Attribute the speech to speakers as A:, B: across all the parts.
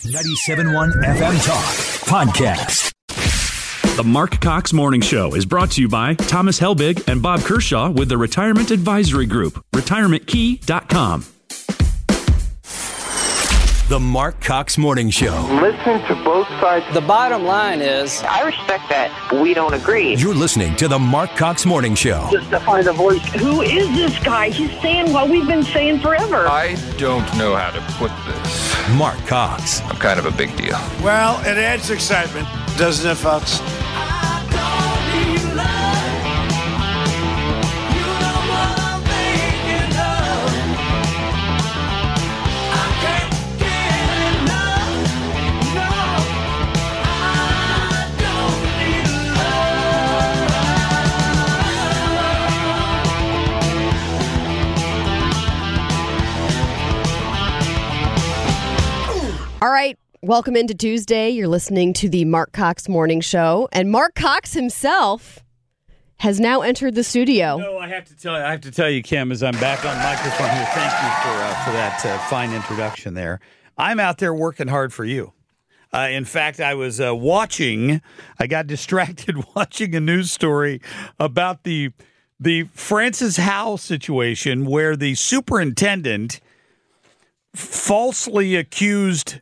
A: 97.1 FM Talk Podcast.
B: The Mark Cox Morning Show is brought to you by Thomas Helbig and Bob Kershaw with the Retirement Advisory Group, retirementkey.com.
A: The Mark Cox Morning Show.
C: Listen to both sides.
D: The bottom line is,
E: I respect that we don't agree.
A: You're listening to the Mark Cox Morning Show.
C: Just to find a voice.
F: Who is this guy? He's saying what we've been saying forever.
G: I don't know how to put this.
A: Mark Cox.
G: I'm kind of a big deal.
H: Well, it adds excitement, doesn't it, folks?
I: All right, welcome into Tuesday. You're listening to the Mark Cox Morning Show, and Mark Cox himself has now entered the studio.
J: No, I have to tell you, Kim, as I'm back on microphone here. Thank you for that fine introduction there. I'm out there working hard for you. In fact, I was I got distracted watching a news story about the Francis Howell situation, where the superintendent falsely accused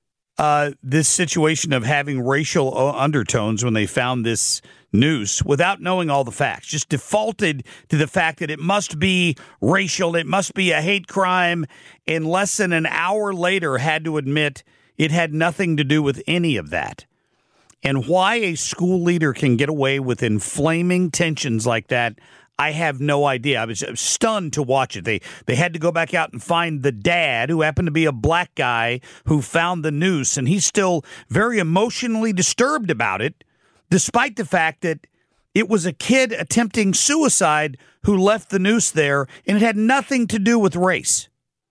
J: this situation of having racial undertones when they found this noose without knowing all the facts. Just defaulted to the fact that it must be racial, it must be a hate crime, and less than an hour later had to admit it had nothing to do with any of that. And why a school leader can get away with inflaming tensions like that, I have no idea. I was stunned to watch it. They had to go back out and find the dad, who happened to be a black guy, who found the noose, and he's still very emotionally disturbed about it, despite the fact that it was a kid attempting suicide who left the noose there, and it had nothing to do with race.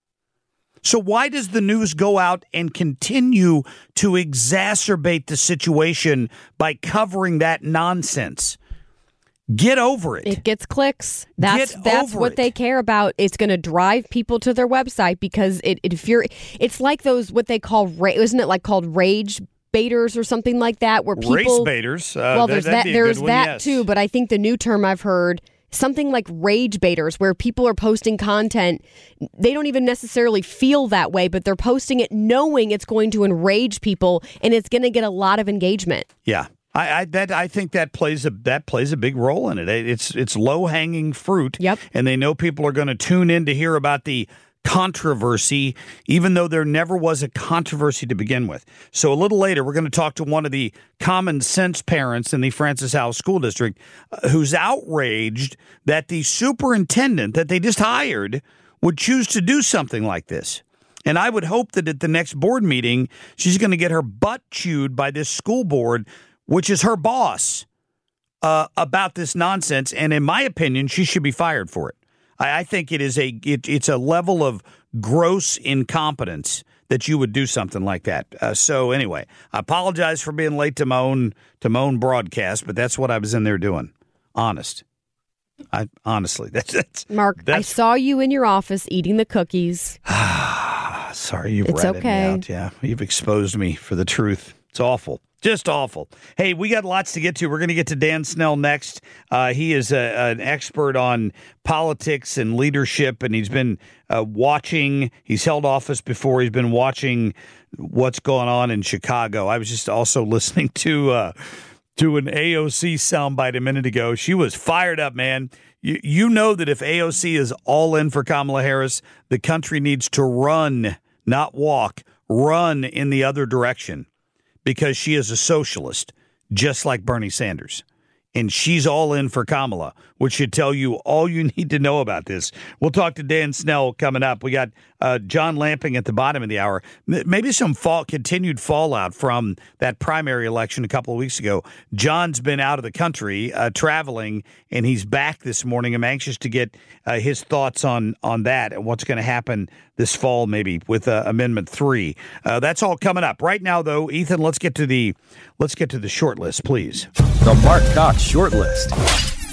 J: So why does the news go out and continue to exacerbate the situation by covering that nonsense? Get over it.
I: It gets clicks. That's what they care about. It's going to drive people to their website because it's like those what they call isn't it like called rage baiters or something like that, where people
J: race baiters.
I: Well, there's that yes. too, but I think the new term I've heard, something like rage baiters, where people are posting content. They don't even necessarily feel that way, but they're posting it knowing it's going to enrage people and it's going to get a lot of engagement.
J: Yeah. I think that plays a big role in it. It's low hanging fruit.
I: Yep.
J: And they know people are going to tune in to hear about the controversy, even though there never was a controversy to begin with. So a little later, we're going to talk to one of the common sense parents in the Francis Howell School District who's outraged that the superintendent that they just hired would choose to do something like this. And I would hope that at the next board meeting, she's going to get her butt chewed by this school board, which is her boss, about this nonsense. And in my opinion, she should be fired for it. I think it's a level of gross incompetence that you would do something like that. So anyway, I apologize for being late to my own broadcast, but that's what I was in there doing. Honestly, that's
I: Mark. I saw you in your office eating the cookies.
J: Sorry, you've
I: it's
J: ratted
I: okay.
J: me out. Yeah, you've exposed me for the truth. It's awful. Just awful. Hey, we got lots to get to. We're going to get to Dan Snell next. He is an expert on politics and leadership, and he's been watching. He's held office before. He's been watching what's going on in Chicago. I was just also listening to an AOC soundbite a minute ago. She was fired up, man. You know that if AOC is all in for Kamala Harris, the country needs to run, not walk, run in the other direction. Because she is a socialist, just like Bernie Sanders. And she's all in for Kamala, which should tell you all you need to know about this. We'll talk to Dan Snell coming up. We got John Lamping at the bottom of the hour. Maybe some continued fallout from that primary election a couple of weeks ago. John's been out of the country traveling, and he's back this morning. I'm anxious to get his thoughts on that and what's going to happen this fall, maybe with Amendment 3. That's all coming up. Right now, though, Ethan, let's get to the short list, please.
A: The Mark Cox short list.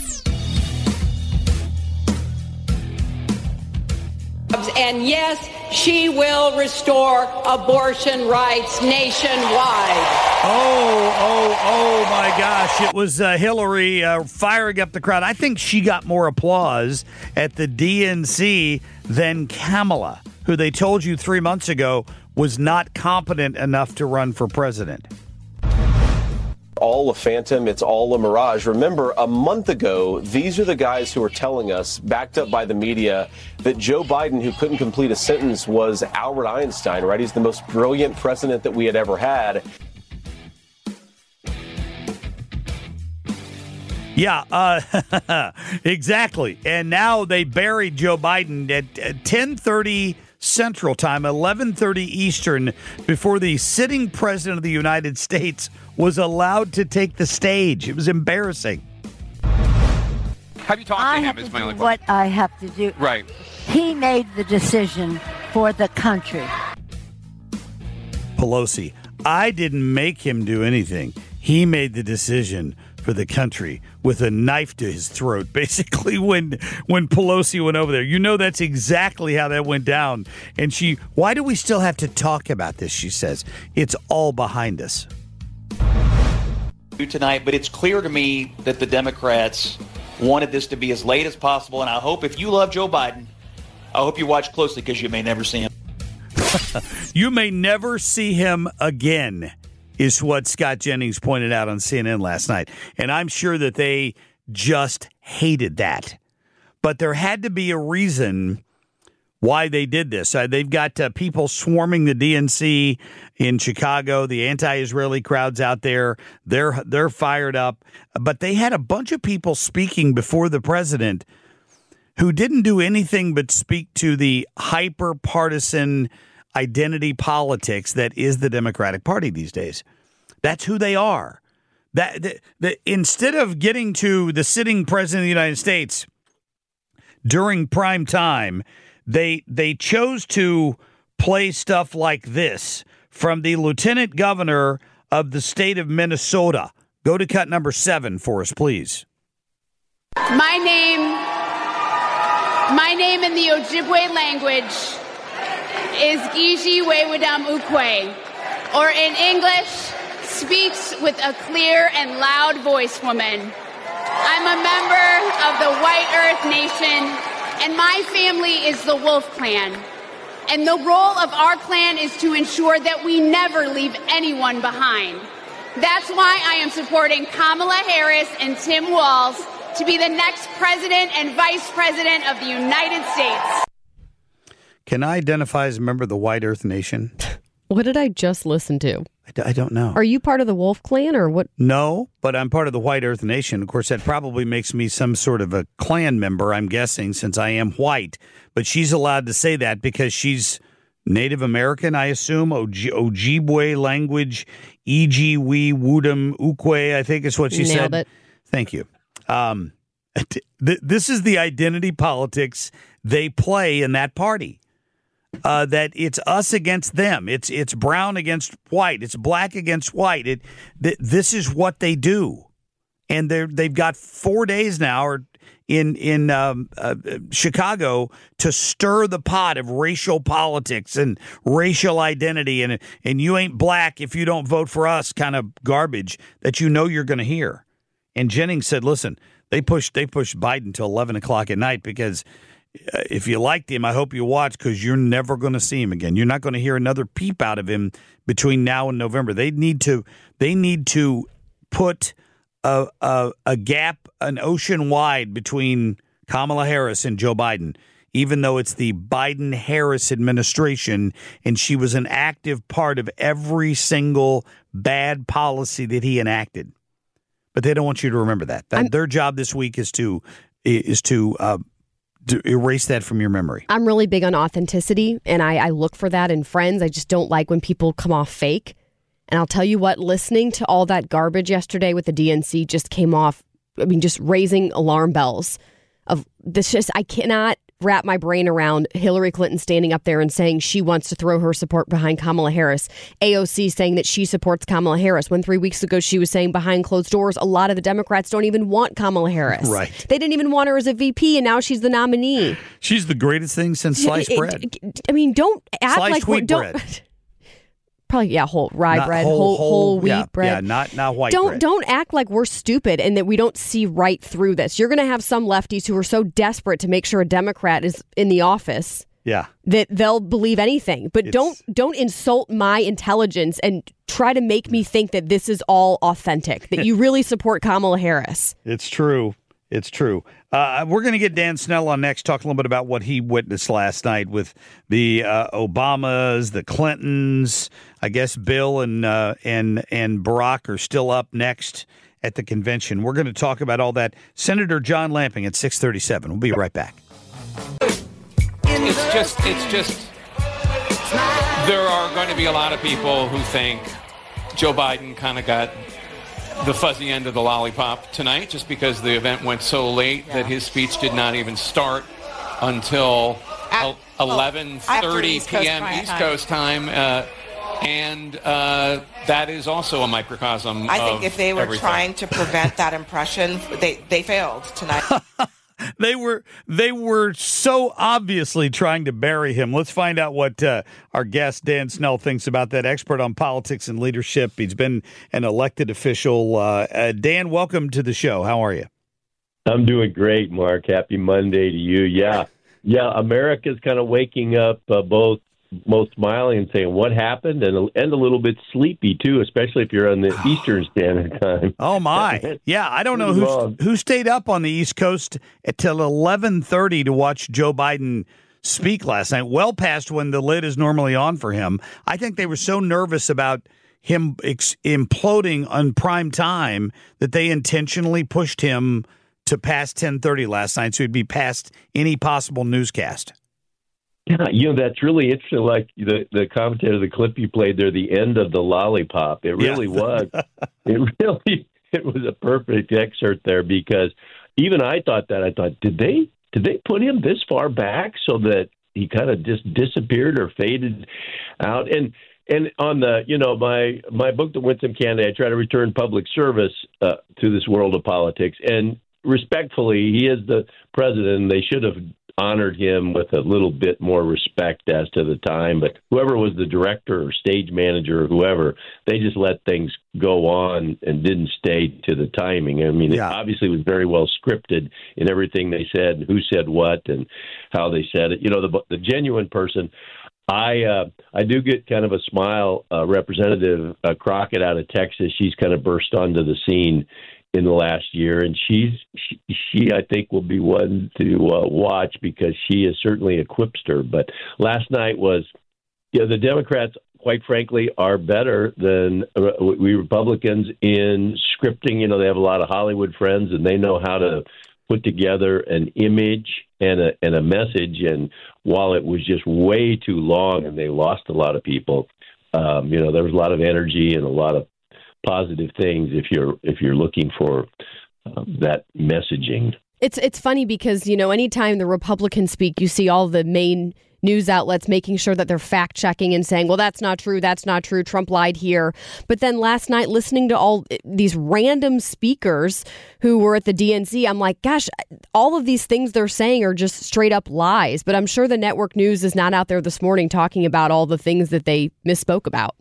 F: And yes,
D: she will restore abortion rights nationwide.
J: Oh, my gosh. It was Hillary firing up the crowd. I think she got more applause at the DNC than Kamala, who they told you 3 months ago was not competent enough to run for president.
K: All a phantom, it's all a mirage. Remember, a month ago, these are the guys who were telling us, backed up by the media, that Joe Biden, who couldn't complete a sentence, was Albert Einstein, right? He's the most brilliant president that we had ever had.
J: Yeah, exactly. And now they buried Joe Biden at 10:30 Central Time, 11:30 Eastern, before the sitting president of the United States was allowed to take the stage. It was embarrassing.
G: Have you talked to him? Is my only question.
L: What I have to do.
G: Right.
L: He made the decision for the country.
J: Pelosi, I didn't make him do anything. He made the decision for the country with a knife to his throat, basically, when Pelosi went over there. You know, that's exactly how that went down. And why do we still have to talk about this, she says. It's all behind us.
M: Tonight, but it's clear to me that the Democrats wanted this to be as late as possible, and I hope if you love Joe Biden, I hope you watch closely because you may never see him.
J: You may never see him again, is what Scott Jennings pointed out on CNN last night. And I'm sure that they just hated that. But there had to be a reason why they did this. They've got people swarming the DNC in Chicago, the anti-Israeli crowds out there. They're fired up. But they had a bunch of people speaking before the president who didn't do anything but speak to the hyper-partisan identity politics that is the Democratic Party these days. That's who they are. Instead of getting to the sitting president of the United States during prime time, they chose to play stuff like this from the lieutenant governor of the state of Minnesota. Go to cut number 7 for us, please.
N: My name in the Ojibwe language is Gigi Wewadam Ukwe, or in English, speaks with a clear and loud voice woman. I'm a member of the White Earth Nation, and my family is the Wolf Clan. And the role of our clan is to ensure that we never leave anyone behind. That's why I am supporting Kamala Harris and Tim Walz to be the next president and vice president of the United States.
J: Can I identify as a member of the White Earth Nation?
I: What did I just listen to?
J: I don't know.
I: Are you part of the Wolf Clan or what?
J: No, but I'm part of the White Earth Nation. Of course, that probably makes me some sort of a clan member, I'm guessing, since I am white. But she's allowed to say that because she's Native American, I assume. Ojibwe language, Ijiwi Wudam Ukwe, I think is what she said.
I: Nailed it.
J: Thank you. This is the identity politics they play in that party. That it's us against them. It's brown against white. It's black against white. This is what they do, and they've got 4 days now, or in Chicago, to stir the pot of racial politics and racial identity, and you ain't black if you don't vote for us kind of garbage that you know you're going to hear. And Jennings said, "Listen, they pushed Biden till 11 o'clock at night because." If you liked him, I hope you watch because you're never going to see him again. You're not going to hear another peep out of him between now and November. They need to put a gap, an ocean wide between Kamala Harris and Joe Biden, even though it's the Biden-Harris administration, and she was an active part of every single bad policy that he enacted. But they don't want you to remember that. Their job this week is to erase that from your memory.
I: I'm really big on authenticity, and I look for that in friends. I just don't like when people come off fake. And I'll tell you what, listening to all that garbage yesterday with the DNC just came off, just raising alarm bells of this. I cannot wrap my brain around Hillary Clinton standing up there and saying she wants to throw her support behind Kamala Harris. AOC saying that she supports Kamala Harris when 3 weeks ago she was saying behind closed doors a lot of the Democrats don't even want Kamala Harris.
J: Right.
I: They didn't even want her as a VP, and now she's the nominee.
J: She's the greatest thing since sliced bread.
I: I mean, don't act
J: sliced
I: like
J: bread.
I: Probably, whole rye bread, whole wheat bread.
J: Yeah, not white bread.
I: Don't act like we're stupid and that we don't see right through this. You're going to have some lefties who are so desperate to make sure a Democrat is in the office that they'll believe anything. But don't insult my intelligence and try to make me think that this is all authentic, that you really support Kamala Harris.
J: It's true. It's true. We're going to get Dan Snell on next, talk a little bit about what he witnessed last night with the Obamas, the Clintons. I guess Bill and Barack are still up next at the convention. We're going to talk about all that. Senator John Lamping at 6:37. We'll be right back.
G: It's just. There are going to be a lot of people who think Joe Biden kind of got the fuzzy end of the lollipop tonight, just because the event went so late that his speech did not even start until 11:30 p.m. East Coast time. And that is also a microcosm.
O: I think if they were trying to prevent that impression, they failed tonight.
J: They were so obviously trying to bury him. Let's find out what our guest Dan Snell thinks about that. Expert on politics and leadership. He's been an elected official. Dan, welcome to the show. How are you?
P: I'm doing great, Mark. Happy Monday to you. Yeah. America's kind of waking up, both smiling and saying what happened, and a little bit sleepy too, especially if you're on the Eastern Standard Time.
J: Oh my! Yeah, I don't know who stayed up on the East Coast till 11:30 to watch Joe Biden speak last night. Well past when the lid is normally on for him. I think they were so nervous about him imploding on prime time that they intentionally pushed him to past 10:30 last night, so he'd be past any possible newscast.
P: Yeah, that's really interesting. Like the commentator, the clip you played there, the end of the lollipop. It really was. It was a perfect excerpt there, because even I thought that. I thought, did they put him this far back so that he kind of just disappeared or faded out? And on the my book, The Winsome Candidate, I try to return public service to this world of politics. And respectfully, he is the president, and they should have honored him with a little bit more respect as to the time. But whoever was the director or stage manager or whoever, they just let things go on and didn't stay to the timing. I mean, It obviously was very well scripted in everything they said, and who said what and how they said it. The genuine person, I do get kind of a smile. Representative Crockett out of Texas, she's kind of burst onto the scene in the last year, and she I think will be one to watch, because she is certainly a quipster. But last night was, the Democrats, quite frankly, are better than we Republicans in scripting. They have a lot of Hollywood friends, and they know how to put together an image and a message. And while it was just way too long and they lost a lot of people, there was a lot of energy and a lot of positive things if you're looking for that messaging.
I: It's funny because, anytime the Republicans speak, you see all the main news outlets making sure that they're fact checking and saying, well, that's not true. Trump lied here. But then last night, listening to all these random speakers who were at the DNC, I'm like, gosh, all of these things they're saying are just straight up lies. But I'm sure the network news is not out there this morning talking about all the things that they misspoke about.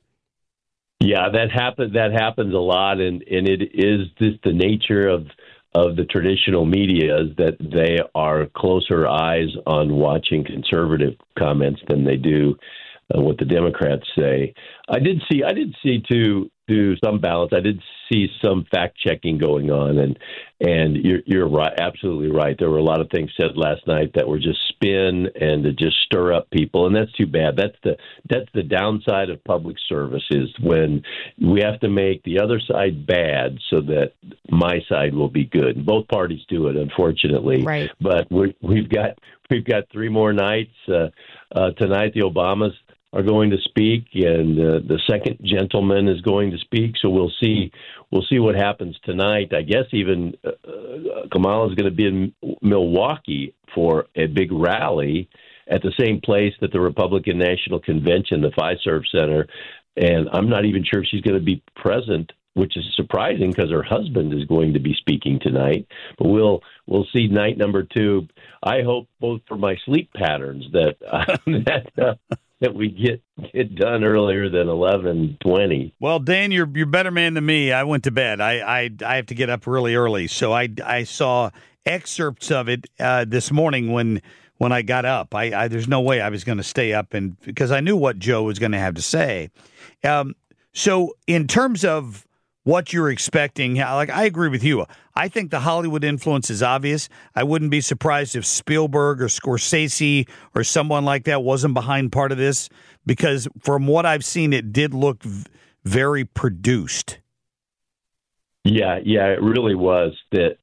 P: Yeah, that happens a lot, and it is just the nature of the traditional media, is that they are closer eyes on watching conservative comments than they do what the Democrats say. I did see to some balance. I did see some fact checking going on, and you're right, absolutely right. There were a lot of things said last night that were just spin and to just stir up people, and that's too bad. That's the downside of public service, is when we have to make the other side bad so that my side will be good. Both parties do it, unfortunately.
I: Right.
P: But we've got 3 more nights tonight. The Obamas are going to speak, and the second gentleman is going to speak. So we'll see what happens tonight. I guess even Kamala is going to be in Milwaukee for a big rally at the same place that the Republican National Convention, the Fiserv Center, and I'm not even sure if she's going to be present, which is surprising because her husband is going to be speaking tonight. But we'll see night number 2. I hope both for my sleep patterns that that we get done earlier than 11:20.
J: Well, Dan, you're better man than me. I went to bed. I have to get up really early, so I saw excerpts of it this morning when I got up. There's no way I was going to stay up, and because I knew what Joe was going to have to say. So in terms of what you're expecting, I agree with you. I think the Hollywood influence is obvious. I wouldn't be surprised if Spielberg or Scorsese or someone like that wasn't behind part of this, because from what I've seen, it did look very produced.
P: Yeah, it really was.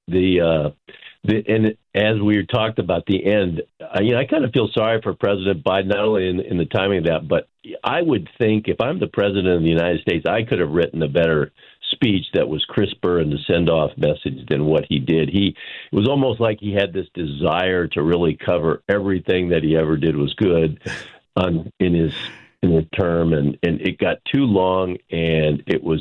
P: And as we talked about the end, I kind of feel sorry for President Biden, not only in the timing of that, but I would think if I'm the president of the United States, I could have written a better speech that was crisper and the send-off message than what he did. It was almost like he had this desire to really cover everything that he ever did was good in his term, and it got too long, and it was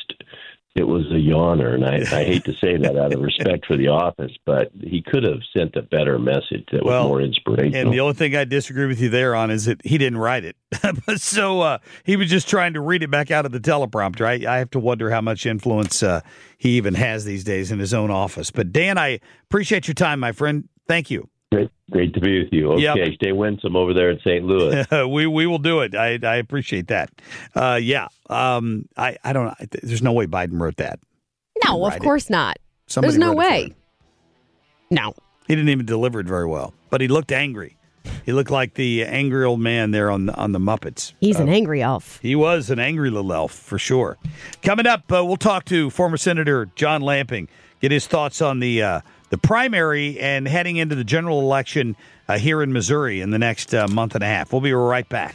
P: a yawner, and I hate to say that out of respect for the office, but he could have sent a better message that was more inspirational.
J: And the only thing I disagree with you there on is that he didn't write it. So he was just trying to read it back out of the teleprompter. I have to wonder how much influence he even has these days in his own office. But Dan, I appreciate your time, my friend. Thank you.
P: Great to be with you. Okay, yep. Stay winsome over there in St. Louis.
J: we will do it. I appreciate that. I don't know. There's no way Biden wrote that.
I: No, of course not. There's no way. No.
J: He didn't even deliver it very well, but he looked angry. He looked like the angry old man there on the Muppets.
I: He's an angry elf.
J: He was an angry little elf, for sure. Coming up, we'll talk to former Senator John Lamping, get his thoughts on the primary and heading into the general election here in Missouri in the next month and a half. We'll be right back.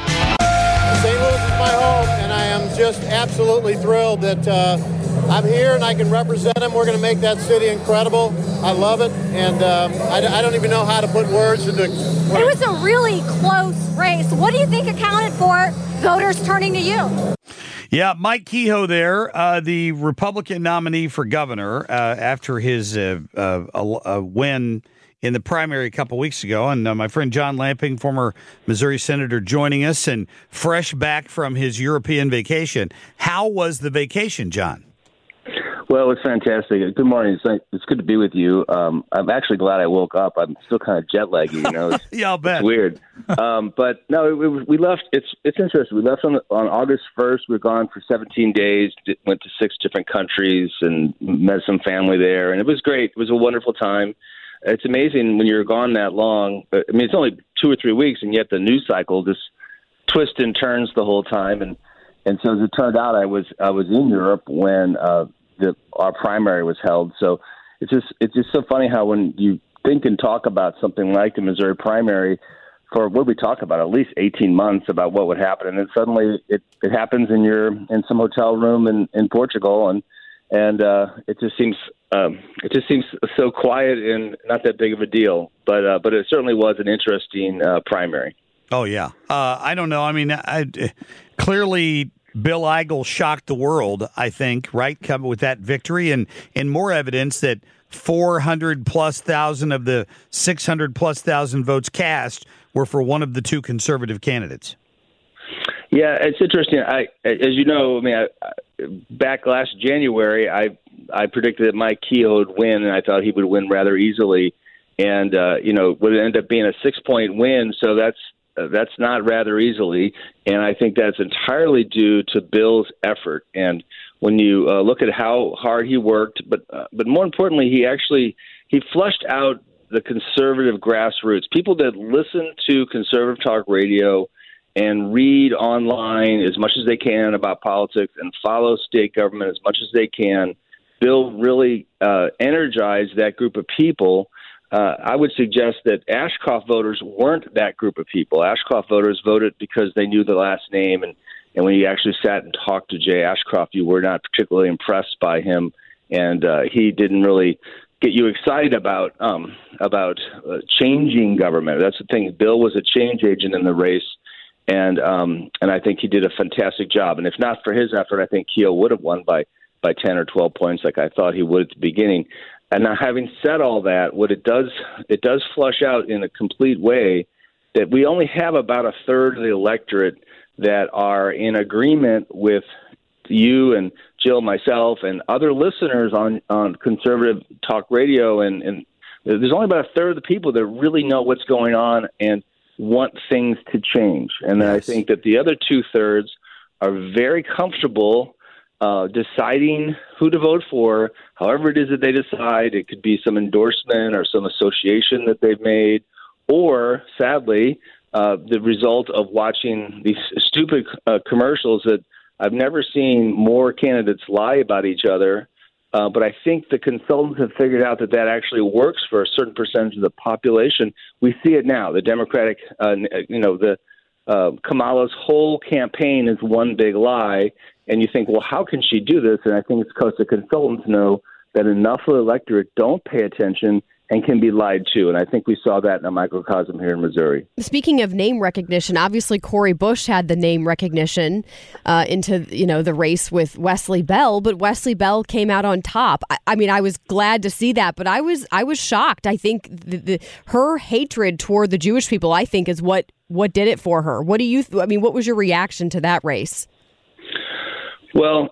Q: St. Louis is my home, and I am just absolutely thrilled that I'm here and I can represent them. We're going to make that city incredible. I love it, and I don't even know how to put words into it.
R: It was a really close race. What do you think accounted for voters turning to you?
J: Yeah, Mike Kehoe there, the Republican nominee for governor after his win in the primary a couple weeks ago. And my friend John Lamping, former Missouri senator, joining us and fresh back from his European vacation. How was the vacation, John?
S: Well, it was fantastic. Good morning. It's good to be with you. I'm actually glad I woke up. I'm still kind of jet laggy,
J: Yeah, I'll bet.
S: It's weird. But no, we left. It's interesting. We left on August 1st. We were gone for 17 days. Went to 6 different countries and met some family there, and it was great. It was a wonderful time. It's amazing when you're gone that long. I mean, it's only 2 or 3 weeks, and yet the news cycle just twists and turns the whole time. And so as it turned out, I was in Europe when our primary was held. So it's just so funny how when you think and talk about something like the Missouri primary, for what we talk about, at least 18 months about what would happen, and then suddenly it happens and you're in some hotel room in Portugal, and it just seems so quiet and not that big of a deal. But it certainly was an interesting primary.
J: Oh yeah, I don't know. I mean, clearly Bill Eigel shocked the world, I think, right, coming with that victory, and more evidence that 400,000+ of the 600,000+ votes cast were for one of the 2 conservative candidates.
S: Yeah, it's interesting. As you know, back last January, I predicted that Mike Kehoe would win, and I thought he would win rather easily, and would end up being a 6-point win. So that's not rather easily, and I think that's entirely due to Bill's effort. And when you look at how hard he worked, but more importantly, he flushed out the conservative grassroots, people that listen to conservative talk radio and read online as much as they can about politics and follow state government as much as they can. Bill really energized that group of people I would suggest that Ashcroft voters weren't that group of people. Ashcroft voters voted because they knew the last name, and when you actually sat and talked to Jay Ashcroft, you were not particularly impressed by him, and he didn't really get you excited about changing government. That's the thing. Bill was a change agent in the race, and I think he did a fantastic job. And if not for his effort, I think Keogh would have won by 10 or 12 points, like I thought he would at the beginning. And now, having said all that, what it does flush out in a complete way that we only have about a third of the electorate that are in agreement with you and Jill, myself, and other listeners on conservative talk radio. And there's only about a third of the people that really know what's going on and want things to change. And then I think that the other 2/3 are very comfortable deciding who to vote for, however it is that they decide. It could be some endorsement or some association that they've made, or, sadly, the result of watching these stupid commercials that I've never seen more candidates lie about each other. But I think the consultants have figured out that actually works for a certain percentage of the population. We see it now. The Democratic, Kamala's whole campaign is one big lie. And you think, well, how can she do this? And I think it's because the consultants know that enough of the electorate don't pay attention and can be lied to. And I think we saw that in a microcosm here in Missouri.
I: Speaking of name recognition, obviously Cori Bush had the name recognition into the race with Wesley Bell, but Wesley Bell came out on top. I mean, I was glad to see that, but I was shocked. I think her hatred toward the Jewish people, I think, is what did it for her. What do you? What was your reaction to that race?
S: Well,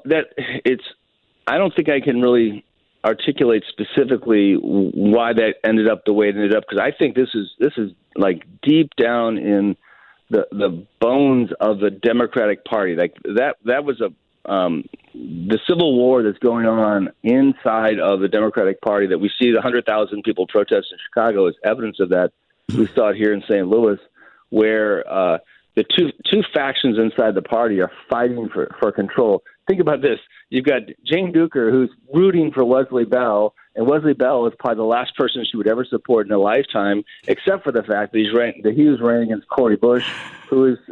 S: I don't think I can really articulate specifically why that ended up the way it ended up, because I think this is like deep down in the bones of the Democratic Party. Like that was the civil war that's going on inside of the Democratic Party that we see the 100,000 people protest in Chicago is evidence of that. We saw it here in St. Louis, where the two factions inside the party are fighting for control. Think about this. You've got Jane Duker, who's rooting for Wesley Bell, and Wesley Bell is probably the last person she would ever support in her lifetime, except for the fact that he was running against Cori Bush, who is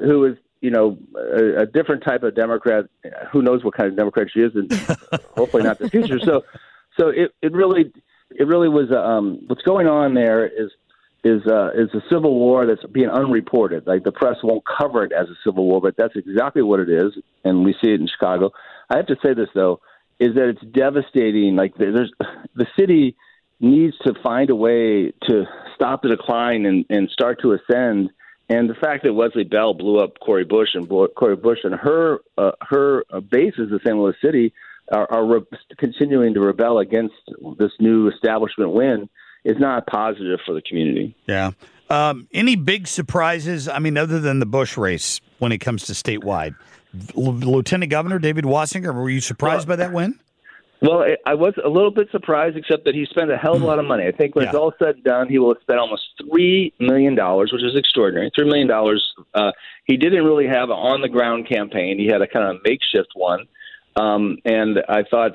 S: a different type of Democrat. Who knows what kind of Democrat she is, and hopefully not the future. So it really was what's going on there is a civil war that's being unreported. Like the press won't cover it as a civil war, but that's exactly what it is, and we see it in Chicago. I have to say this though, is that it's devastating. Like the city needs to find a way to stop the decline and start to ascend. And the fact that Wesley Bell blew up Cori Bush and her bases in St. Louis City are continuing to rebel against this new establishment win is not positive for the community.
J: Yeah. Any big surprises, other than the Bush race when it comes to statewide? Lieutenant Governor David Wassinger, were you surprised by that win?
S: Well, I was a little bit surprised, except that he spent a hell of a lot of money. I think when it's all said and done, he will have spent almost $3 million, which is extraordinary. $3 million. He didn't really have an on-the-ground campaign. He had a kind of makeshift one. And I thought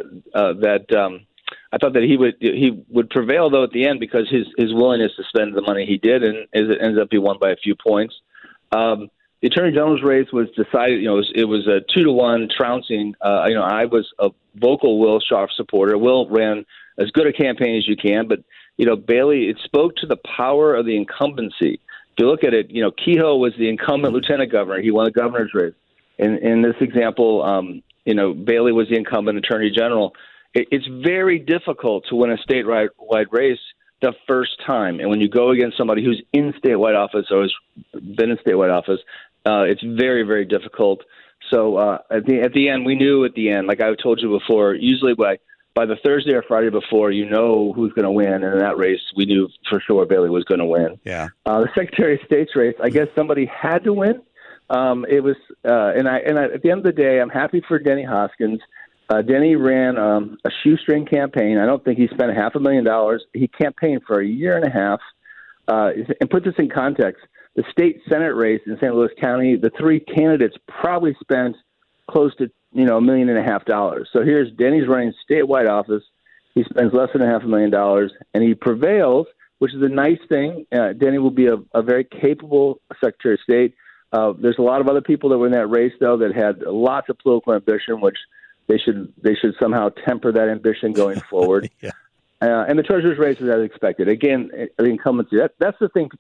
S: that he would prevail, though, at the end because his willingness to spend the money he did, and it ends up he won by a few points. The Attorney General's race was decided. It was a 2-1 trouncing. I was a vocal Will Scharf supporter. Will ran as good a campaign as you can, but Bailey. It spoke to the power of the incumbency. If you look at it, Kehoe was the incumbent lieutenant governor. He won the governor's race. In this example, Bailey was the incumbent attorney general. It's very difficult to win a statewide race the first time. And when you go against somebody who's in statewide office or has been in statewide office, it's very, very difficult. So at the end, we knew at the end, like I told you before, usually by the Thursday or Friday before, who's going to win. And in that race, we knew for sure Bailey was going to win.
J: Yeah.
S: The Secretary of State's race, I guess somebody had to win. It was, and at the end of the day, I'm happy for Denny Hoskins. Denny ran a shoestring campaign. I don't think he spent $500,000. He campaigned for a year and a half. And put this in context, the state Senate race in St. Louis County, the three candidates probably spent close to $1.5 million. So here's Denny's running statewide office. He spends less than $500,000, and he prevails which is a nice thing. Danny will be a very capable Secretary of State. There's a lot of other people that were in that race, though, that had lots of political ambition, which they should somehow temper that ambition going forward.
J: Yeah.
S: And the treasurer's race is as expected. Again, the incumbency. That's the thing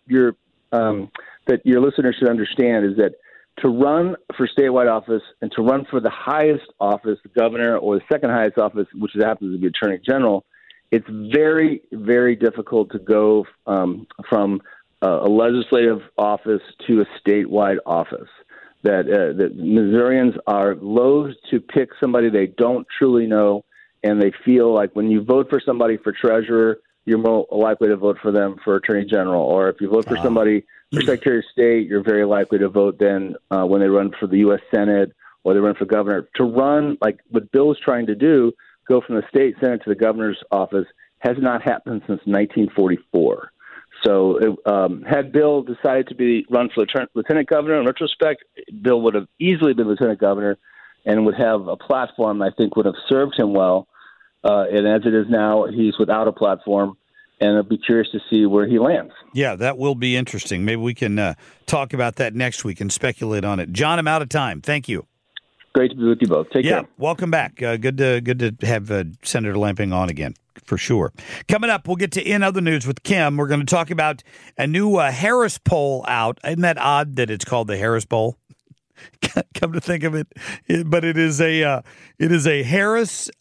S: that your listeners should understand is that to run for statewide office and to run for the highest office, the governor, or the second highest office, which happens to be attorney general, it's very, very difficult to go from a legislative office to a statewide office. That Missourians are loath to pick somebody they don't truly know, and they feel like when you vote for somebody for treasurer, you're more likely to vote for them for attorney general. Or if you vote for somebody for secretary of state, you're very likely to vote then when they run for the U.S. Senate or they run for governor. To run like what Bill is trying to do, go from the state senate to the governor's office, has not happened since 1944. So had Bill decided to run for lieutenant governor, in retrospect, Bill would have easily been lieutenant governor and would have a platform I think would have served him well. And as it is now, he's without a platform, and I'll be curious to see where he lands.
J: Yeah, that will be interesting. Maybe we can talk about that next week and speculate on it. John, I'm out of time. Thank you.
S: Great to be with you both. Take care.
J: Welcome back. Good to have Senator Lamping on again, for sure. Coming up, we'll get to In Other News with Kim. We're going to talk about a new Harris poll out. Isn't that odd that it's called the Harris poll? Come to think of it, but it is a Harris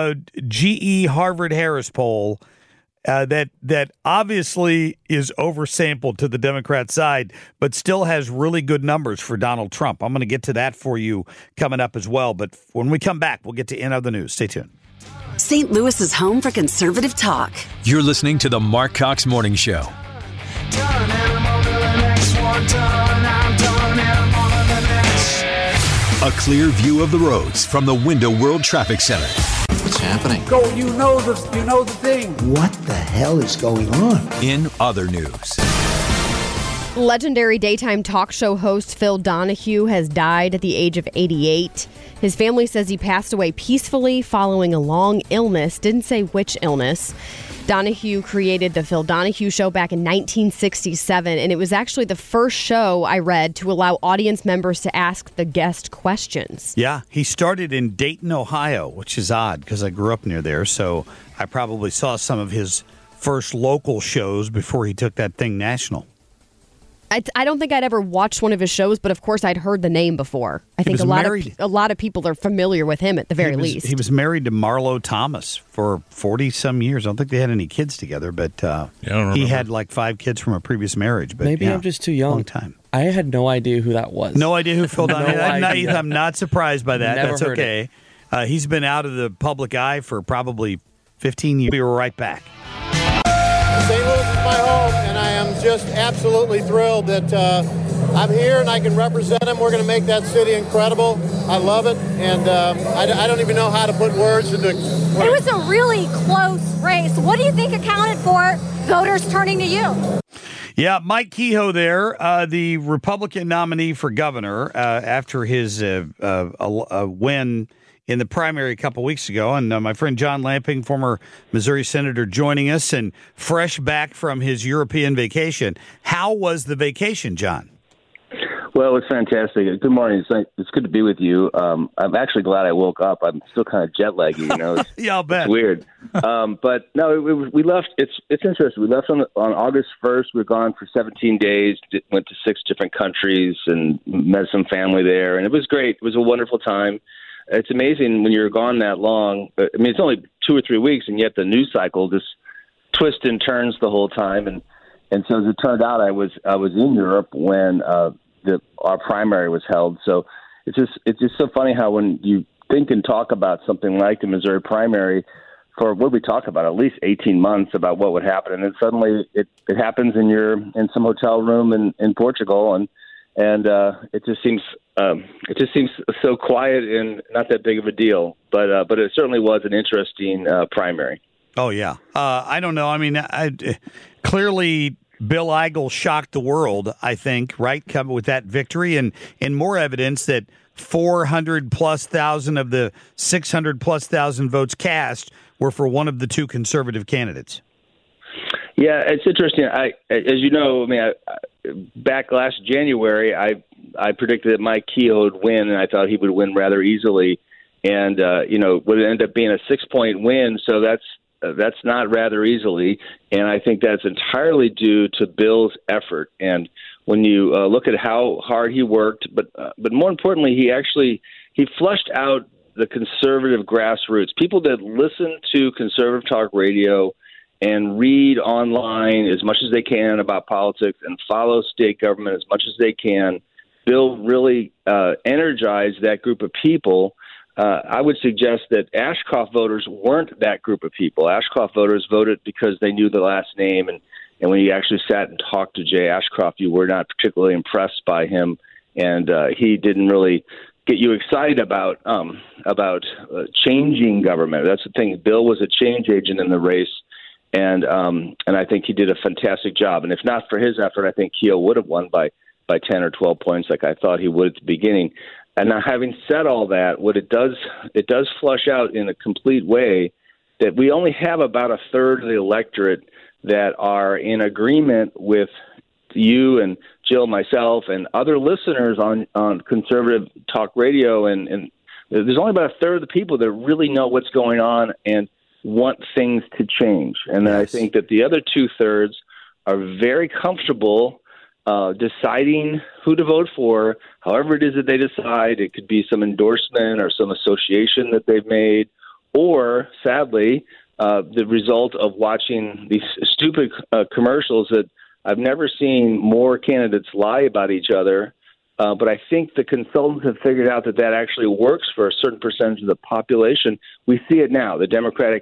J: GE Harvard Harris poll that obviously is oversampled to the Democrat side, but still has really good numbers for Donald Trump. I'm going to get to that for you coming up as well. But when we come back, we'll get to In Other News. Stay tuned.
T: St. Louis is home for conservative talk.
A: You're listening to the Mark Cox Morning Show. A clear view of the roads from the Window World Traffic Center.
U: What's happening?
H: Go, you know the thing.
U: What the hell is going on?
A: In other news.
I: Legendary daytime talk show host Phil Donahue has died at the age of 88. His family says he passed away peacefully following a long illness. Didn't say which illness. Donahue created the Phil Donahue Show back in 1967, and it was actually the first show I read to allow audience members to ask the guest questions.
J: Yeah, he started in Dayton, Ohio, which is odd because I grew up near there, so I probably saw some of his first local shows before he took that thing national.
I: I don't think I'd ever watched one of his shows, but of course I'd heard the name before. I think a lot of people are familiar with him at the very least.
J: He was married to Marlo Thomas for 40-some years. I don't think they had any kids together, but he had like 5 kids from a previous marriage. But
V: maybe I'm just too young.
J: Long time.
V: I had no idea who that was.
J: No idea who Phil Donahue is. I'm not surprised by that.
V: Never
J: That's okay. He's been out of the public eye for probably 15 years. We'll be right back.
Q: St. Louis is my home, and I am just absolutely thrilled that I'm here and I can represent them. We're going to make that city incredible. I love it, and I don't even know how to put words into it.
R: It was a really close race. What do you think accounted for voters turning to you?
J: Yeah, Mike Kehoe there, the Republican nominee for governor after his win in the primary a couple weeks ago. And my friend John Lamping, former Missouri senator, joining us and fresh back from his European vacation. How was the vacation, John?
S: Well, it was fantastic. Good morning. It's good to be with you. I'm actually glad I woke up. I'm still kind of jet laggy, you know.
J: Yeah, I'll bet.
S: It's weird. But no, we left. It's interesting. We left on August 1st. We were gone for 17 days. Went to 6 different countries and met some family there, and it was great. It was a wonderful time. It's amazing when you're gone that long. I mean, it's only 2 or 3 weeks, and yet the news cycle just twists and turns the whole time. And so as it turned out, I was in Europe when our primary was held. So it's just so funny how when you think and talk about something like the Missouri primary, for what we talk about, at least 18 months about what would happen, and then suddenly it happens and you're in some hotel room in Portugal, and it just seems so quiet and not that big of a deal. But it certainly was an interesting primary.
J: Oh yeah, I don't know. I mean, clearly Bill Eigel shocked the world, I think, right? Coming with that victory and more evidence that 400,000+ of the 600,000+ votes cast were for one of the 2 conservative candidates.
S: Yeah, it's interesting. As you know, back last January, I predicted that Mike Keogh would win, and I thought he would win rather easily, and would end up being a 6-point win. So that's not rather easily, and I think that's entirely due to Bill's effort. And when you look at how hard he worked, but more importantly, he flushed out the conservative grassroots, people that listen to conservative talk radio and read online as much as they can about politics and follow state government as much as they can. Bill really energized that group of people. I would suggest that Ashcroft voters weren't that group of people. Ashcroft voters voted because they knew the last name, and when you actually sat and talked to Jay Ashcroft, you were not particularly impressed by him, and he didn't really get you excited about changing government. That's the thing. Bill was a change agent in the race, and I think he did a fantastic job. And if not for his effort, I think Keogh would have won by 10 or 12 points, like I thought he would at the beginning. And now, having said all that, what it does flush out in a complete way that we only have about a third of the electorate that are in agreement with you and Jill, myself, and other listeners on conservative talk radio, and there's only about a third of the people that really know what's going on and want things to change. And I think that the other 2/3 are very comfortable deciding who to vote for, however it is that they decide. It could be some endorsement or some association that they've made, or, sadly, the result of watching these stupid commercials that I've never seen more candidates lie about each other. But I think the consultants have figured out that actually works for a certain percentage of the population. We see it now. The Democratic,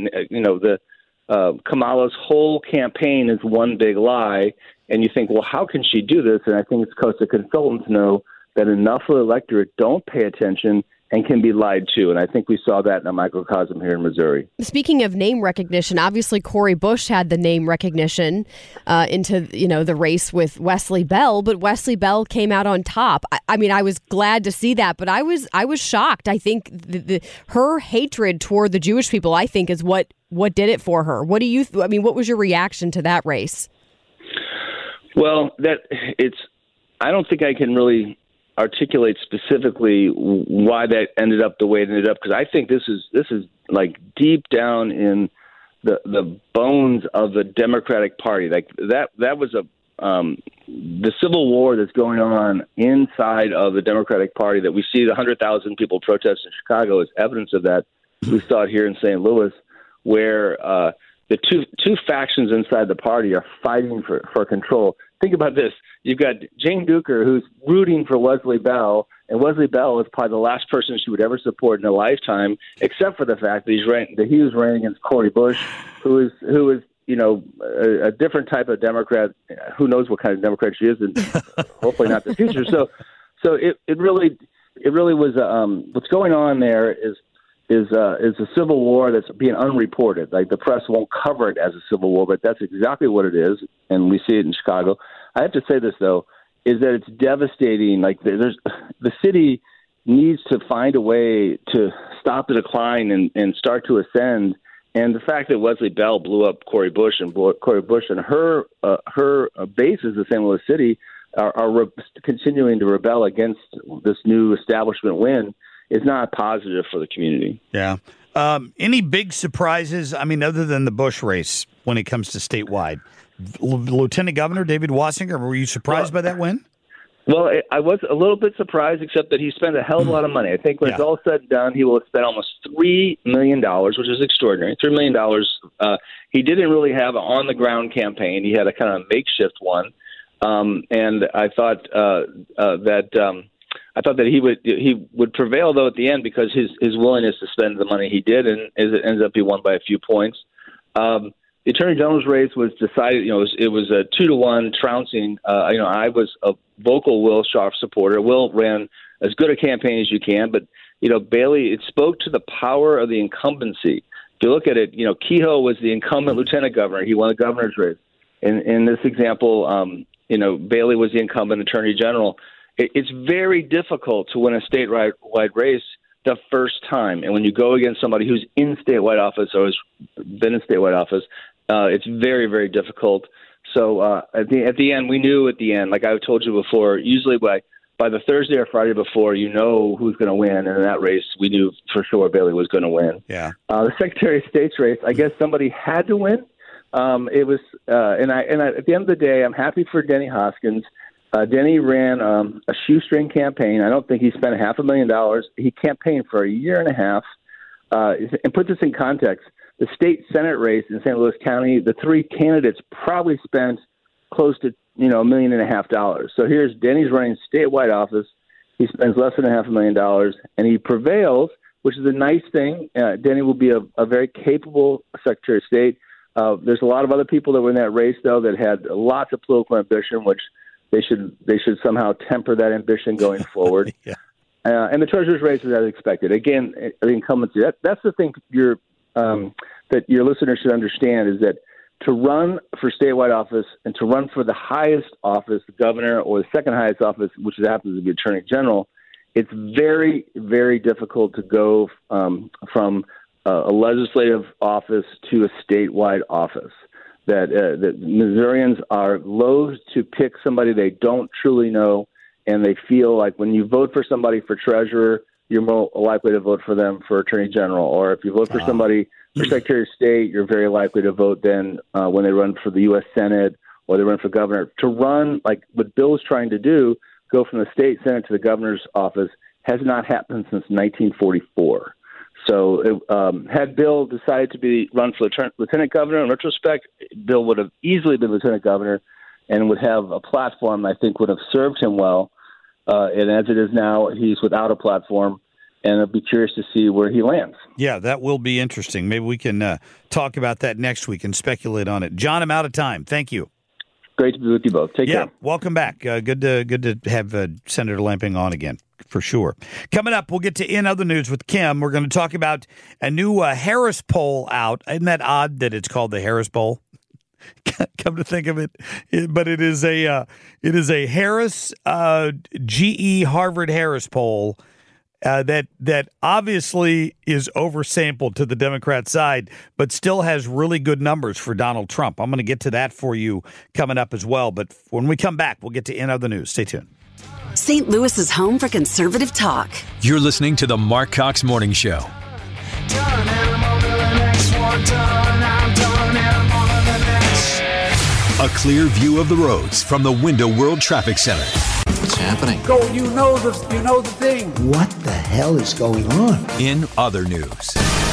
S: Kamala's whole campaign is one big lie. And you think, well, how can she do this? And I think it's because the consultants know that enough of the electorate don't pay attention and can be lied to. And I think we saw that in a microcosm here in Missouri.
I: Speaking of name recognition, obviously Cori Bush had the name recognition into the race with Wesley Bell, but Wesley Bell came out on top. I was glad to see that, but I was shocked. I think her hatred toward the Jewish people, I think, is what did it for her. What do you? What was your reaction to that race?
S: Well, I don't think I can really articulate specifically why that ended up the way it ended up, because I think this is like deep down in the bones of the Democratic Party. Like that was the civil war that's going on inside of the Democratic Party that we see. The 100,000 people protest in Chicago is evidence of that. We saw it here in St. Louis, where the two factions inside the party are fighting for control. Think about this. You've got Jane Duker, who's rooting for Wesley Bell, and Wesley Bell is probably the last person she would ever support in her lifetime, except for the fact that he was running against Cori Bush, who is a different type of Democrat. Who knows what kind of Democrat she is, and hopefully not the future. So it really was what's going on there is a civil war that's being unreported. Like, the press won't cover it as a civil war, but that's exactly what it is, and we see it in Chicago. I have to say this, though, is that it's devastating. Like, the city needs to find a way to stop the decline and start to ascend. And the fact that Wesley Bell blew up Cori Bush and her bases, the St. Louis City, are continuing to rebel against this new establishment win is not positive for the community.
J: Yeah. Any big surprises, other than the Bush race when it comes to statewide? Lieutenant Governor David Wassinger, were you surprised by that win?
S: Well, I was a little bit surprised, except that he spent a hell of a lot of money. I think when it's all said and done, he will have spent almost $3 million, which is extraordinary. $3 million. He didn't really have an on-the-ground campaign. He had a kind of makeshift one. And I thought that he would prevail, though, at the end, because his willingness to spend the money he did, and it ends up he won by a few points. The Attorney General's race was decided. It was a 2-1 trouncing. I was a vocal Will Scharf supporter. Will ran as good a campaign as you can, but Bailey, it spoke to the power of the incumbency. If you look at it, Kehoe was the incumbent lieutenant governor. He won the governor's race. In this example, Bailey was the incumbent attorney general. It's very difficult to win a statewide race the first time. And when you go against somebody who's in statewide office or has been in statewide office, It's very, very difficult. So at the end, we knew at the end, like I told you before, usually by the Thursday or Friday before, you know who's going to win. And in that race, we knew for sure Bailey was going to win.
J: Yeah.
S: The Secretary of State's race, I guess somebody had to win. It was, and at the end of the day, I'm happy for Denny Hoskins. Denny ran a shoestring campaign. I don't think he spent $500,000. He campaigned for a year and a half. And put this in context, the state Senate race in St. Louis County, the three candidates probably spent close to $1.5 million. So here's Denny's running statewide office. He spends less than $500,000, and he prevails, which is a nice thing. Denny will be a very capable Secretary of State. There's a lot of other people that were in that race, though, that had lots of political ambition, which they should somehow temper that ambition going forward.
J: Yeah.
S: And the treasurer's race is as expected. Again, the incumbency. That's the thing that your listeners should understand is that to run for statewide office and to run for the highest office, the governor, or the second highest office, which happens to be attorney general, it's very, very difficult to go from a legislative office to a statewide office. That Missourians are loath to pick somebody they don't truly know, and they feel like when you vote for somebody for treasurer, you're more likely to vote for them for attorney general. Or if you vote for somebody for secretary of state, you're very likely to vote then when they run for the U.S. Senate or they run for governor. To run like what Bill is trying to do, go from the state Senate to the governor's office, has not happened since 1944. So had Bill decided to run for lieutenant governor, in retrospect, Bill would have easily been lieutenant governor and would have a platform I think would have served him well. And as it is now, he's without a platform, and I'll be curious to see where he lands.
J: Yeah, that will be interesting. Maybe we can talk about that next week and speculate on it. John, I'm out of time. Thank you.
S: Great to be with you both. Take care.
J: Welcome back. Good to have Senator Lamping on again, for sure. Coming up, we'll get to In Other News with Kim. We're going to talk about a new Harris poll out. Isn't that odd that it's called the Harris poll? Come to think of it, but it is a Harris GE Harvard Harris poll that obviously is oversampled to the Democrat side, but still has really good numbers for Donald Trump. I'm going to get to that for you coming up as well. But when we come back, we'll get to In Other News. Stay tuned.
T: St. Louis is home for conservative talk.
A: You're listening to the Mark Cox Morning Show. A clear view of the roads from the Window World Traffic Center.
U: What's happening?
H: Go, you know the thing.
U: What the hell is going on?
A: In other news.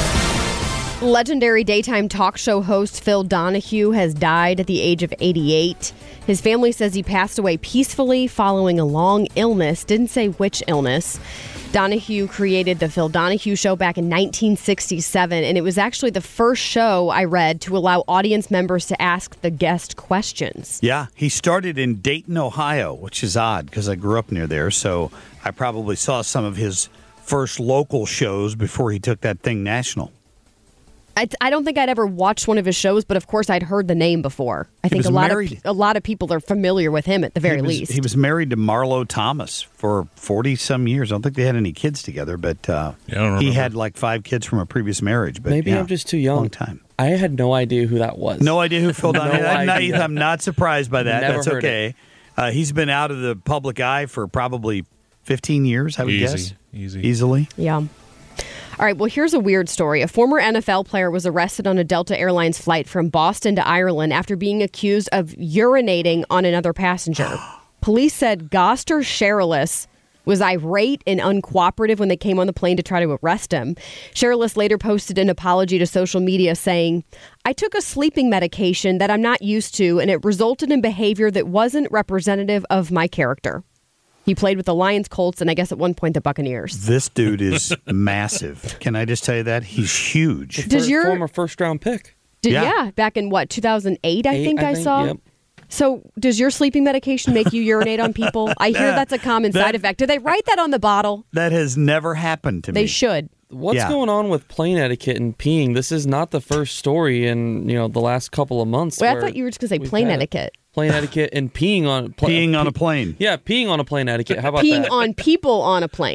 I: Legendary daytime talk show host Phil Donahue has died at the age of 88. His family says he passed away peacefully following a long illness. Didn't say which illness. Donahue created the Phil Donahue Show back in 1967, and it was actually the first show I read to allow audience members to ask the guest questions.
J: Yeah, he started in Dayton, Ohio, which is odd because I grew up near there, so I probably saw some of his first local shows before he took that thing national.
I: I don't think I'd ever watched one of his shows, but of course I'd heard the name before. I think a lot of people are familiar with him at the very least.
J: He was married to Marlo Thomas for 40-some years. I don't think they had any kids together, but he had like 5 kids from a previous marriage. But
V: maybe I'm just too young.
J: Long time.
V: I had no idea who that was.
J: No idea who Phil Donahue is. I'm not surprised by that.
V: Never
J: That's okay. He's been out of the public eye for probably 15 years, I would guess. Easily.
I: Yeah. All right, well, here's a weird story. A former NFL player was arrested on a Delta Airlines flight from Boston to Ireland after being accused of urinating on another passenger. Police said Goster Sherilis was irate and uncooperative when they came on the plane to try to arrest him. Sherilis later posted an apology to social media saying, "I took a sleeping medication that I'm not used to, and it resulted in behavior that wasn't representative of my character." He played with the Lions, Colts, and I guess at one point the Buccaneers.
J: This dude is massive. Can I just tell you that? He's huge.
V: Former first-round pick.
I: Yeah, back in 2008, I think I saw.
V: Yep.
I: So does your sleeping medication make you urinate on people? I hear that's a common side effect. Do they write that on the bottle?
J: That has never happened to me.
I: They should.
V: What's going on with plane etiquette and peeing? This is not the first story in the last couple of months.
I: Wait, I thought you were just going to say plane etiquette.
V: Plane etiquette and peeing on
J: peeing on a plane.
V: Yeah, peeing on a plane etiquette. How about
I: peeing
V: that?
I: On people on a plane.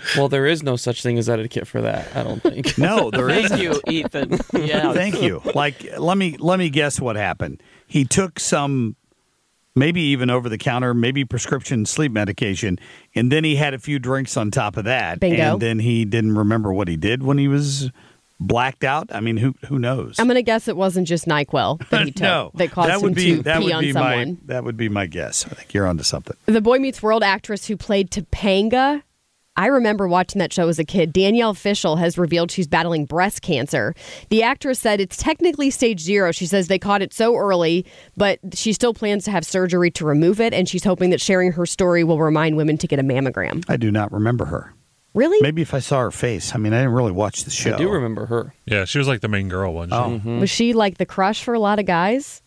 V: Well, there is no such thing as etiquette for that, I don't think.
J: No, there isn't.
V: Thank you, Ethan. Yeah.
J: Thank you. Like, let me guess what happened. He took some, maybe even over-the-counter, maybe prescription sleep medication, and then he had a few drinks on top of that.
I: Bingo.
J: And then he didn't remember what he did when he was blacked out. I mean, who knows?
I: I'm going to guess it wasn't just NyQuil that he took
J: No,
I: that caused him to pee on someone.
J: That would be my guess. I think you're onto something.
I: The Boy Meets World actress who played Topanga, I remember watching that show as a kid. Danielle Fishel has revealed she's battling breast cancer. The actress said it's technically stage 0. She says they caught it so early, but she still plans to have surgery to remove it, and she's hoping that sharing her story will remind women to get a mammogram.
J: I do not remember her.
I: Really?
J: Maybe if I saw her face. I mean, I didn't really watch the show.
V: I do remember her.
B: Yeah, she was like the main girl, wasn't she?
J: Oh.
V: Mm-hmm.
I: Was she like the crush for a lot of guys?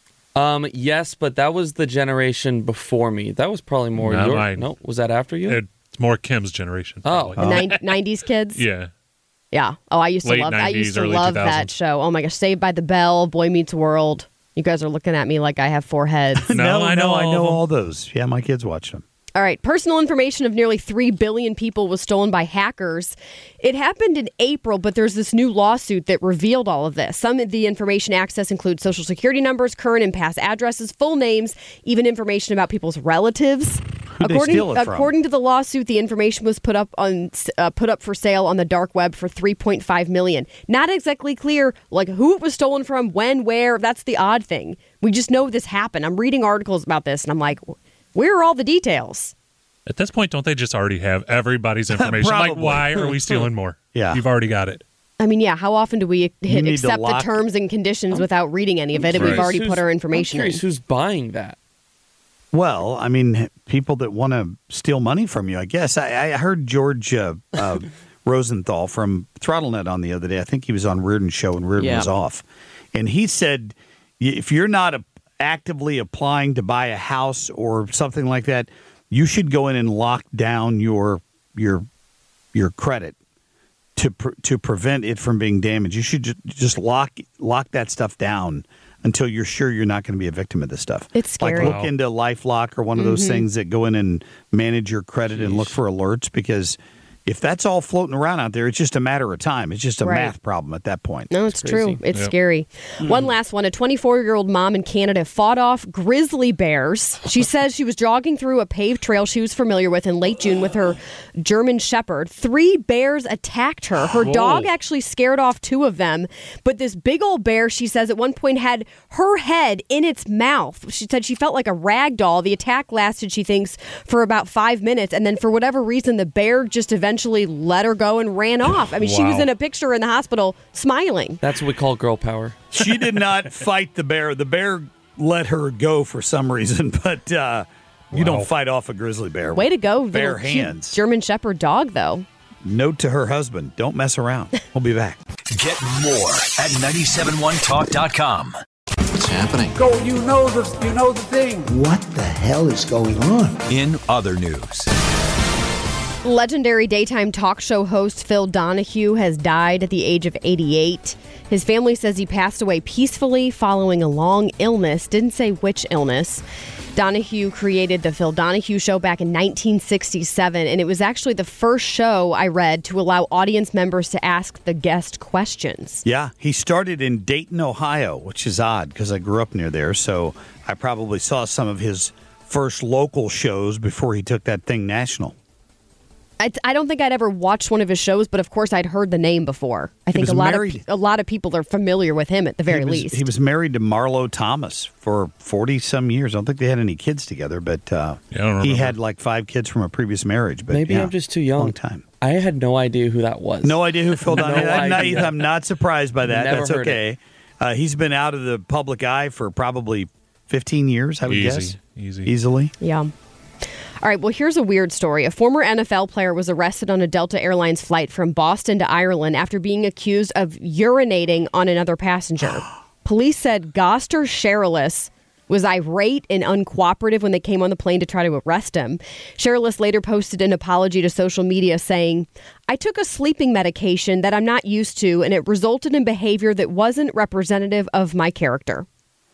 V: Yes, but that was the generation before me. That was probably more your... No, was that after you?
B: It's more Kim's generation.
V: Oh.
I: The 90s kids?
B: Yeah.
I: Yeah. Oh, I used to
B: Late
I: love
B: 90s,
I: I used to
B: early
I: love
B: 2000s.
I: that show. Oh my gosh, Saved by the Bell, Boy Meets World. You guys are looking at me like I have 4 heads.
J: No, I know all those. Yeah, my kids watch them.
I: All right. Personal information of nearly 3 billion people was stolen by hackers. It happened in April, but there's this new lawsuit that revealed all of this. Some of the information access includes social security numbers, current and past addresses, full names, even information about people's relatives. According to the lawsuit, the information was put up for sale on the dark web for $3.5 million. Not exactly clear like who it was stolen from, when, where. That's the odd thing. We just know this happened. I'm reading articles about this, and I'm like, where are all the details?
B: At this point, don't they just already have everybody's information? Like, why are we stealing more?
J: Yeah.
B: You've already got it.
I: I mean, yeah, how often do we hit
J: need
I: accept
J: to
I: the terms and conditions without reading any of it, and we've already put our information
V: I'm
I: in?
V: curious who's buying that?
J: Well, I mean, people that want to steal money from you, I guess. I heard George Rosenthal from ThrottleNet on the other day. I think he was on Reardon's show, and Reardon was off. And he said, if you're not actively applying to buy a house or something like that, you should go in and lock down your credit to prevent it from being damaged. You should just lock that stuff down until you're sure you're not going to be a victim of this stuff.
I: It's scary.
J: Like look into LifeLock or one of those things that go in and manage your credit and look for alerts, because if that's all floating around out there, it's just a matter of time. It's just a math problem at that point.
I: No, it's true. It's scary. One last one. A 24-year-old mom in Canada fought off grizzly bears. She says she was jogging through a paved trail she was familiar with in late June with her German Shepherd. 3 bears attacked her. Her dog actually scared off 2 of them. But this big old bear, she says, at one point had her head in its mouth. She said she felt like a rag doll. The attack lasted, she thinks, for about 5 minutes. And then for whatever reason, the bear just eventually let her go and ran off. I mean, she was in a picture in the hospital smiling.
V: That's what we call girl power.
J: She did not fight the bear. The bear let her go for some reason, but you don't fight off a grizzly bear.
I: Way to go.
J: Bare
I: little cute
J: hands.
I: German Shepherd dog, though.
J: Note to her husband, don't mess around. We'll be back.
A: Get more at 971talk.com.
U: What's happening?
H: Go, you know the thing.
U: What the hell is going on?
A: In other news.
I: Legendary daytime talk show host Phil Donahue has died at the age of 88. His family says he passed away peacefully following a long illness. Didn't say which illness. Donahue created the Phil Donahue Show back in 1967, and it was actually the first show I read to allow audience members to ask the guest questions.
J: Yeah, he started in Dayton, Ohio, which is odd because I grew up near there, so I probably saw some of his first local shows before he took that thing national.
I: I don't think I'd ever watched one of his shows, but of course I'd heard the name before. I think a lot of people are familiar with him at the very least.
J: He was married to Marlo Thomas for 40-some years. I don't think they had any kids together, but he had like 5 kids from a previous marriage. But
V: maybe I'm just too young.
J: Long time.
V: I had no idea who that was.
J: No idea who Phil Donahue is. I'm not surprised by that.
V: Never
J: That's
V: heard
J: okay. He's been out of the public eye for probably 15 years, I would guess. Easily.
I: Yeah. All right, well, here's a weird story. A former NFL player was arrested on a Delta Airlines flight from Boston to Ireland after being accused of urinating on another passenger. Police said Goster Sherilis was irate and uncooperative when they came on the plane to try to arrest him. Sherilis later posted an apology to social media saying, "I took a sleeping medication that I'm not used to, and it resulted in behavior that wasn't representative of my character."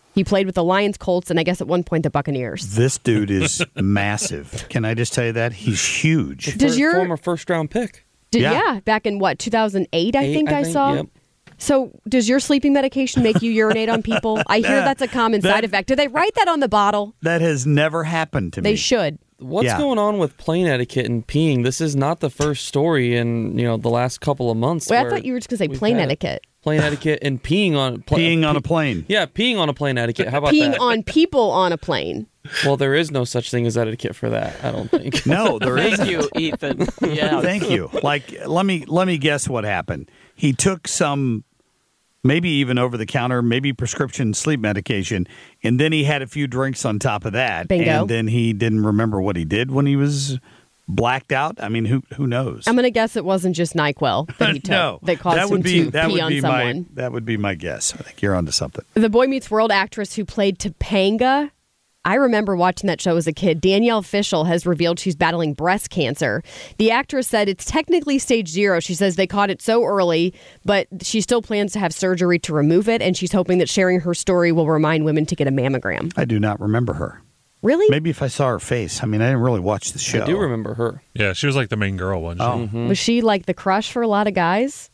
I: He played with the Lions, Colts, and I guess at one point the Buccaneers.
J: This dude is massive. Can I just tell you that? He's huge.
V: Does your former first-round pick?
I: Back in 2008, I think I saw.
V: Yep.
I: So does your sleeping medication make you urinate on people? I hear that's a common side effect. Do they write that on the bottle?
J: That has never happened to me.
I: They should.
V: What's going on with plane etiquette and peeing? This is not the first story in the last couple of months.
I: Wait, I thought you were just going to say plane etiquette.
V: Plane etiquette and peeing on
J: a plane.
V: Yeah, peeing on a plane etiquette. How about
I: peeing
V: that?
I: on people on a plane?
V: Well, there is no such thing as etiquette for that, I don't think.
J: No, there isn't.
C: Thank you, Ethan. Yeah.
J: Thank you. Like, let me guess what happened. He took some, maybe even over-the-counter, maybe prescription sleep medication, and then he had a few drinks on top of that.
I: Bingo.
J: And then he didn't remember what he did when he was blacked out. I mean, who knows?
I: I'm going to guess it wasn't just NyQuil that he took that caused him to pee on someone.
J: That would be my guess. I think you're onto something.
I: The Boy Meets World actress who played Topanga, I remember watching that show as a kid. Danielle Fishel has revealed she's battling breast cancer. The actress said it's technically stage 0. She says they caught it so early, but she still plans to have surgery to remove it, and she's hoping that sharing her story will remind women to get a mammogram.
J: I do not remember her.
I: Really?
J: Maybe if I saw her face. I mean, I didn't really watch the show.
V: I do remember her.
B: Yeah, she was like the main girl, wasn't she?
J: Oh.
V: Mm-hmm.
I: Was she like the crush for a lot of guys?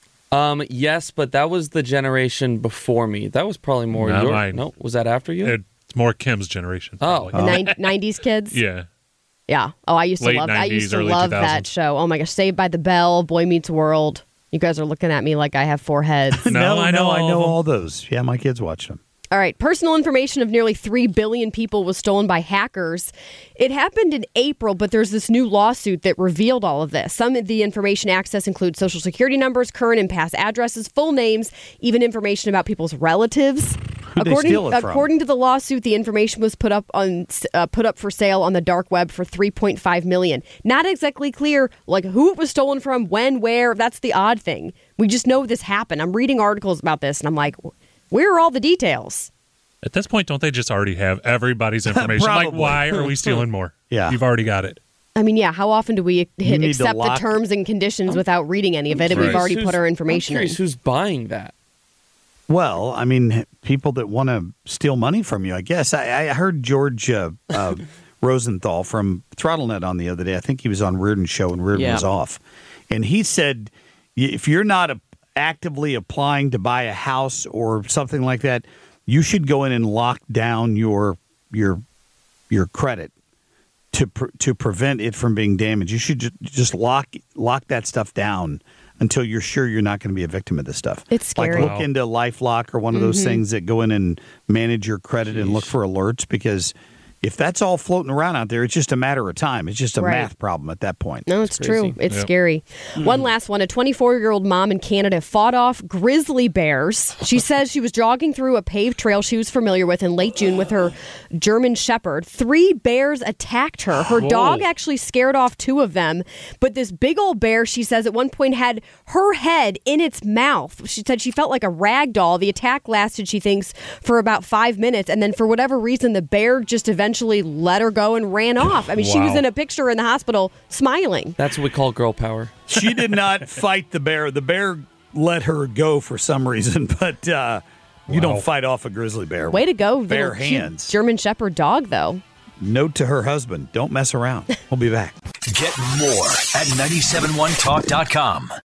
V: Yes, but that was the generation before me. That was probably more your...
B: mine.
V: No, was that after you?
B: It's more Kim's generation.
V: Oh.
I: The 90s kids?
B: Yeah.
I: Yeah. Oh, I used to
B: Late
I: love
B: 90s,
I: I used to
B: early
I: love
B: 2000s.
I: that show. Oh my gosh, Saved by the Bell, Boy Meets World. You guys are looking at me like I have 4 heads.
J: No, I know all those. Yeah, my kids watch them.
I: All right. Personal information of nearly 3 billion people was stolen by hackers. It happened in April, but there's this new lawsuit that revealed all of this. Some of the information access includes social security numbers, current and past addresses, full names, even information about people's relatives. According to the lawsuit, the information was put up for sale on the dark web for $3.5 million. Not exactly clear like who it was stolen from, when, where. That's the odd thing. We just know this happened. I'm reading articles about this, and I'm like, where are all the details?
B: At this point, don't they just already have everybody's information? Like, why are we stealing more?
J: Yeah.
B: You've already got it.
I: I mean, yeah, how often do we hit accept the
J: lock-
I: terms and conditions without reading any of it, and we've already put our information
V: I'm
I: in?
V: curious who's buying that?
J: Well, I mean, people that want to steal money from you, I guess. I heard George Rosenthal from ThrottleNet on the other day. I think he was on Reardon's show when Reardon was off. And he said, if you're not actively applying to buy a house or something like that, you should go in and lock down your credit to prevent it from being damaged. You should just lock that stuff down until you're sure you're not going to be a victim of this stuff.
I: It's scary.
J: Like look into LifeLock or one of those things that go in and manage your credit and look for alerts, because if that's all floating around out there, it's just a matter of time. It's just a math problem at that point.
I: No, it's true. It's scary. One last one. A 24-year-old mom in Canada fought off grizzly bears. She says she was jogging through a paved trail she was familiar with in late June with her German Shepherd. 3 bears attacked her. Her dog actually scared off 2 of them. But this big old bear, she says, at one point had her head in its mouth. She said she felt like a rag doll. The attack lasted, she thinks, for about 5 minutes. And then for whatever reason, the bear just eventually let her go and ran off. I mean, she was in a picture in the hospital smiling.
V: That's what we call girl power.
J: She did not fight the bear. The bear let her go for some reason, but you don't fight off a grizzly bear.
I: Way to go.
J: Bare hands.
I: German Shepherd dog, though.
J: Note to her husband, don't mess around. We'll be back.
A: Get more at 971talk.com.